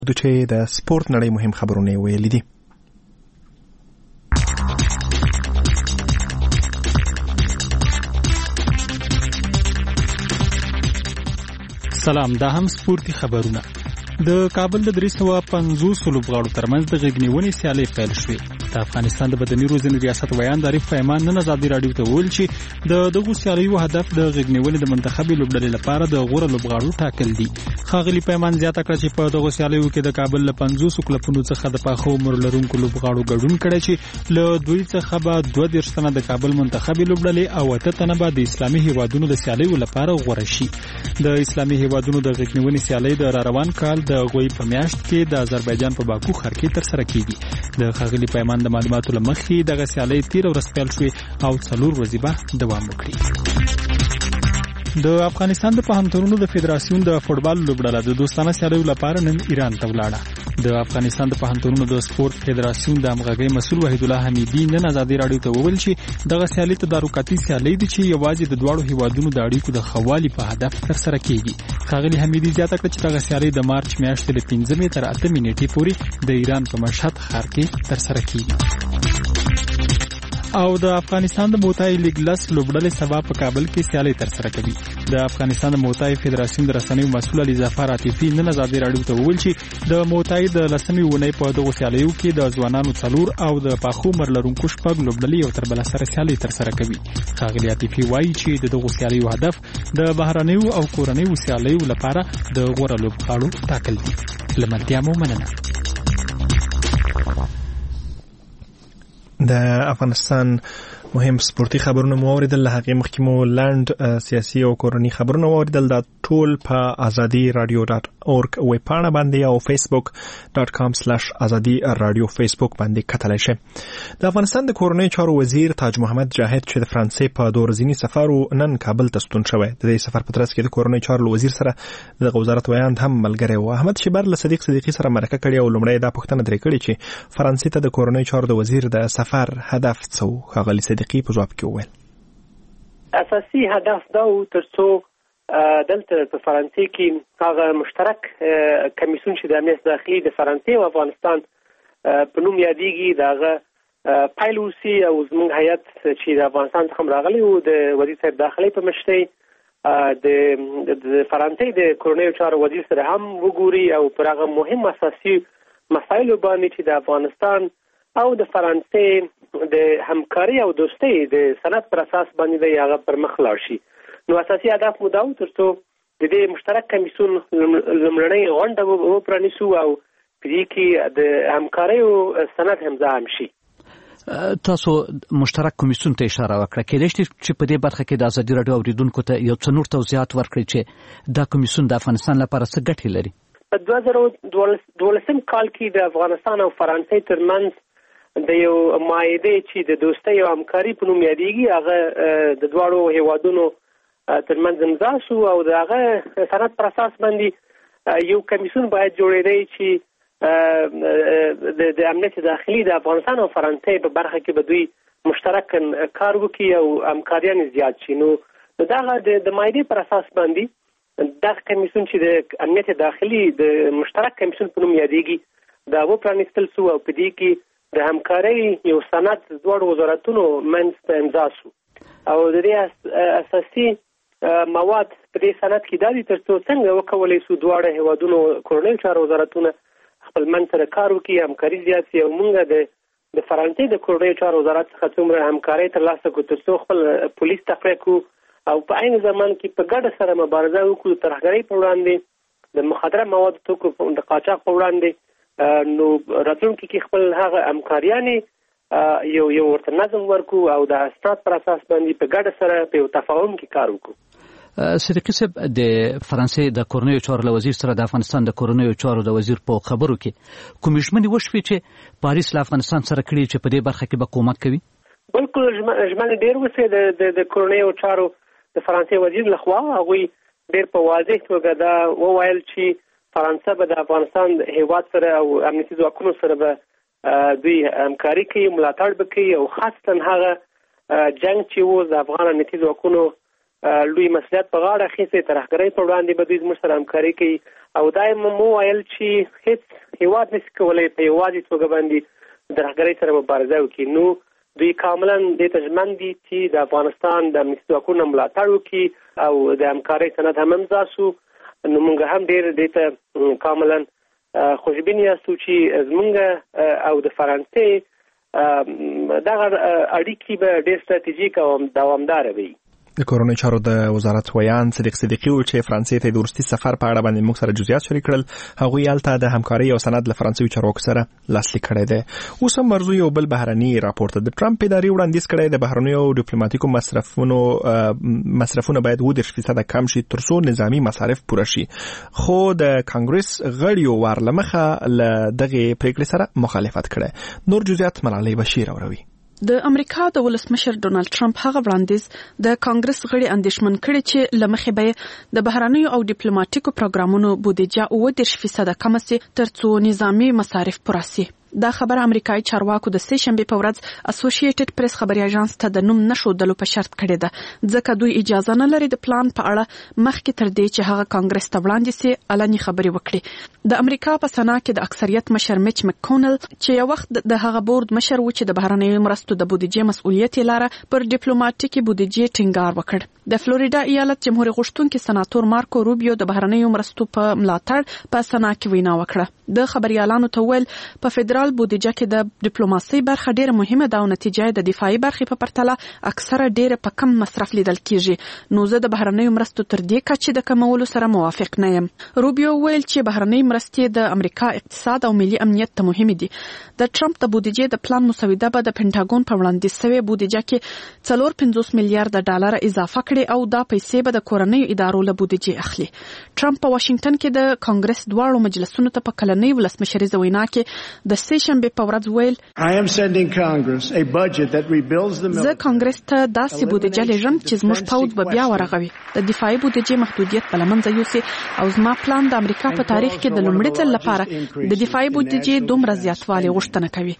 چې د سپورت نړۍ مهم خبرونه ویلي دي. سلام، دا هم سپورتي خبرونه. د کابل د 350 لوبغاړو ترمنځ د غږنیونې سیالۍ پیل شوې. د افغانستان د بدني روزنې ریاست ویاند عارف پیمان نن ازادي راډیو ته وویل چې د دغو سیالیو هدف د غږنیونې د منتخبي لوبډلې لپاره د غوره لوبغاړو ټاکل دي. ښاغلي پیمان زیاته کړه چې په دغو سیالیو کې د کابل له 50 کلبونو څخه د پاخه عمر لرونکو لوبغاړو ګډون کړی چې له دوی څخه به 22 تنه د کابل منتخبي لوبډلې او 8 تنه به د اسلامي هیوادونو د سیالیو لپاره غوره شي. د اسلامي هیوادونو د غږنیونې سیالۍ د روان کال د غوي په میاشت کې د آذربایجان په باکو ښار کې ترسره کیږي. د ښاغلي پیمان د معلوماتو له مخې دغه سیالۍ 13 ورځې پیل شوې او 4 ورځې به دوام وکړي. د افغانستان د پوهنتونونو د فدراسیون د فوټبال لوبډله د دوستانه سیالیو لپاره نن ایران ته ولاړه. د افغانستان د پوهنتونونو د سپورت فدراسیون د همغږۍ مسؤل وحید الله حمیدي نن ازادي راډیو ته وویل چې دغه سیالۍ تدارکاتي سیالۍ دي چې یوازې د دواړو هیوادونو د اړیکو د ښه والي په هدف ترسره کیږي. ښاغلي حمیدي زیاته کړه چې دغه سیالۍ د مارچ میاشتې له 15 تر 8 نیټې پورې د ایران په مشهد ښار کې ترسره کیږي. او د افغانستان د موتای لیګ لس لوبډلې سبا په کابل کې سیالۍ ترسره کوي. د افغانستان د موتای فدراسیون د رسنیو مسؤل علي ظفر عاطفي نن ازادي راډیو ته وویل چې د موتای د لسمې ونې په دغو سیالیو کې د ځوانانو 4 او د پاخو عمر لرونکو 6 لوبډلې یو تر بل سره سیالۍ ترسره کوي. ښاغلي عاطفي وایي چې د دغو سیالیو هدف د بهرنیو او کورنیو سیالیو لپاره د غوره لوبغاړو ټاکل دي. لمنتیا مو مننه. د افغانستان مهم سپورتي خبرونه مو اوریدل. هغه مخکې مو لاند سیاسي او کورنی خبرونه اوریدل. دا ټول په azadi.radio.org ویب پاڼه باندې او facebook.com/azadi-radio فیسبوک باندې کتلای شئ. د افغانستان د کورنی چارو وزیر تاج محمد جاهد چې د فرانسې په 2 ورځني سفر نن کابل ته ستون شوی. د دې سفر په ترڅ کې د کورنی چارو وزیر سره د وزارت ویاند هم ملګری و. احمد شبر له صدیق صدیقی سره مرکه کړې او لومړی دا پوښتنه درې کړې چې فرانسې ته د کورنی چارو د وزیر د سفر هدف څه و. ښاغلي صدیقی په جواب کې وویل اساسي هدف دا و ترڅو دلته په فرانسې کې هغه مشترک کمیسیون چې د امنیت داخلي د فرانسې او افغانستان په نوم یادېږي دغه پیل وسی او زموږ هیئت چې د افغانستان څخه راغلی و د وزیر صاحب داخلي په مشرۍ د فرانسې د کورنیو چارو وزیر سره هم وګوري او پر هغه مهم اساسي مسایلو باندې چې د افغانستان او د فرانسې د همکاري او دوستۍ د سند پر اساس باندې هغه پر مخ لاړ شي. نو اساسي هدف مو دا و ترڅو د دې مشترک کمیسیون لومړنۍ غونډه وپرانیسو او په دې کې د همکارۍ سند همزه هم شي. تاسو مشترک کمیسیون ته اشاره وکړه. کېدای شي چې په دې برخه کې د ازادي راډیو اوریدونکو ته یو څه نور توضیحات ورکړئ چې دا کمیسیون د افغانستان لپاره څه ګټې لري. په 2012 کال کې د افغانستان او فرانسې ترمنځ د یو معاهده چې د دوستۍ او همکاري په نوم یادېږي هغه د دواړو هیوادونو ترمنځ امضا شو او د هغه سند پر اساس باندې یو کمیسیون باید جوړېدی چې د امنیت داخلي د افغانستان او فرانسې په برخه کې به دوی مشترک کار وکړي او همکاریان زیات شي. نو دغه د معاهدې پر اساس باندې دغه کمیسیون چې د امنیت داخلي د مشترک کمیسیون په نوم یادېږي دا وپرانیستل شو او په دې کې د همکارۍ یو سند دواړو وزارتونو منځ ته امضا شو او د دې اساسي مواد په دې سند کې دا دي ترڅو څنګه وکولای شو دواړه هیوادونو کورنیو چارو وزارتونه خپل منځ سره کار وکړي، همکاري زیات شي او موږ د فرانسې د کورنیو چارو وزارت څخه څومره همکارۍ ترلاسه کړو ترڅو خپل پولیس تقویه کړو او په عین زمان کې په ګډه سره مبارزه وکړو د ترهګرۍ په وړاندې، د مخدره موادو توکو د قاچاق په وړاندې. نو راتلونکي کې خپل هغه همکاریانې یو ورته نظم ورکو او د اسناد پر اساس باندې په ګډه سره په یو تفاهم کې کار وکړو. صدیقی صاحب، د فرانسې د کورنیو چارو له وزیر سره د افغانستان د کورنیو چارو د وزیر په خبرو کې کومې ژمنې وشوې چې پاریس له افغانستان سره کړي چې په دې برخه کې به کومک کوي؟ بلکل ژمنې ډېر وشوې د کورنیو چارو د فرانسې وزیر لخوا. هغوی ډېر په واضح توګه دا وویل چې فرانسه به د افغانستان هیواد سره او امنیتي ځواکونو سره به دوی همکاري کوي، ملاتړ به کوي او خاصتا هغه جنگ چې و د افغان امنیتي ځواکونو لوی مسؤلیت په غاړه اخیستی، ترهګرۍ په وړاندې به دوی زموږ سره همکاري کوي او دا مو ویل چې هیڅ هیواد نشي کولای په یوازې توګه باندې د رهبرۍ سره مبارزه وکړي. نو دوی کاملا د تجمن دي چې د افغانستان د امنیتي ځواکونو ملاتړ وکړي او د همکارۍ سند هم امضا شو. نو موږ هم ډېر دې ته کاملا خوشبین یاستو چې زموږ او د فرانسې دغه اړیکې به ډېر ستراتیژیک او دوامداره وي. د کورنۍ چارو د وزارت ویان صدیق صدیقي و چې فرانسې ته د ورستي سفر په اړه باندې موږ سره جزئیات شریک کړل. هغوی هلته د همکارۍ او سند له فرانسوي چارواکو سره لاسلیک کړی دی. اوس هم مرزو یو بل بهرني راپور ته د ټرمپ ادارې وړاندیز کړی د بهرنیو ډیپلوماټیکو مصرفونو باید 10% کم شي ترڅو نظامی مصارف پوره شي. خو د کانګرس غړیو ورلمخه له دغه پریکړې سره مخالفت کړي. نور جزئیات ملالۍ بشیر اوروي. د امریکا د ولسمشر ډونالد ټرمپ هغه وړاندیز د کانګرس غړي اندېښمن کړي چې لمخې به د بهرنیو او ډیپلوماټیکو پروګرامونو بودیجه 10% کم شي ترڅو نظامی مصارف پوره شي. دا خبر امریکایي چارواکو د سه شنبه په ورځ اسوسییټډ پریس خبري اژانس ته د نوم نشودلو په شرط کړی ده ځکه دوی اجازه نه لري د پلان په اړه مخکې تر دې چې هغه کانګرس ته وړاندې سي علني خبري وکړي. د امریکا په سنا کې د اکثریت مشر میچ مکونل چې یو وخت د هغه بورډ مشر و چې د بهرنیو مرستو د بودیجې مسؤلیت یې لاره پر ډیپلوماټیکي بودیجې ټینګار وکړ. د فلوریدا ایالت جمهور غوښتونکي سناتور مارکو روبیو د بهرنیو مرستو په ملاتړ په سنا کې وینا وکړه. د خبريالانو ته ویل په فدرال بودیجه کې د ډیپلوماسي برخه ډیره مهمه ده او نتیجه د دفاعي برخې په پرتله اکثره ډیره په کم مصرف لیدل کیږي. نو زه د بهرنیو مرستو تر دې کچې د کمولو سره موافق نه یم. روبیو ویل چې بهرنۍ مرستې د امریکا اقتصاد او ملي امنیت ته مهمه دي. د ټرمپ د بودیجې د پلان مسوده به د پینټاګون په وړاندیز شوی بودیجه کې 450 میلیارډ ډالر اضافه کړي او دا پیسې به د کورنیو ادارو له بودیجې اخلي. ټرمپ په واشنگټن کې د کانګرس دواړو مجلسونو ته په کلنۍ ولسمشریزه وینا کې د سه شنبه په ورځ ویل زه کانګرس ته داسې بودیجه لږم چې زموږ پوځ به بیا ورغوي د دفاعي بودیجې محدودیت په لمنځه یوسي او زما پلان د امریکا په تاریخ کې د لومړي ځل لپاره د دفاعي بودیجې دومره زیاتوالی غوښتنه کوي.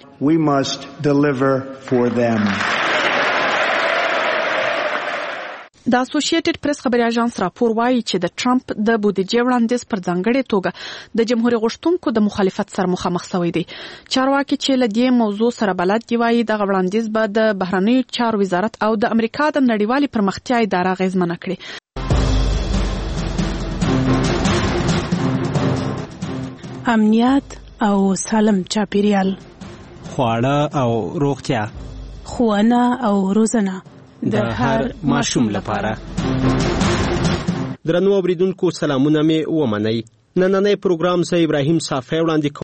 د اسوسییټډ پریس خبري اژانس راپور وايي چې د ټرمپ د بودیجې وړاندیز پر ځانګړې توګه د جمهور غوښتونکو د مخالفت سره مخامخ شوی دی. چارواکي چې له دې موضوع سره بلد دی وايي د وړاندیز به د بهرنیو چارو وزارت او د امریکا د نړیوالې پرمختیا اداره غیزمنه کړي. امنیت او سالم چاپیریال، خواړه او روغتیا، ښوونه او روزنه د هر ماشوم لپاره. درنو اوریدونکو سلامونه مې ومنئ. نننی پروګرام زه ابراهیم صافی وړاندې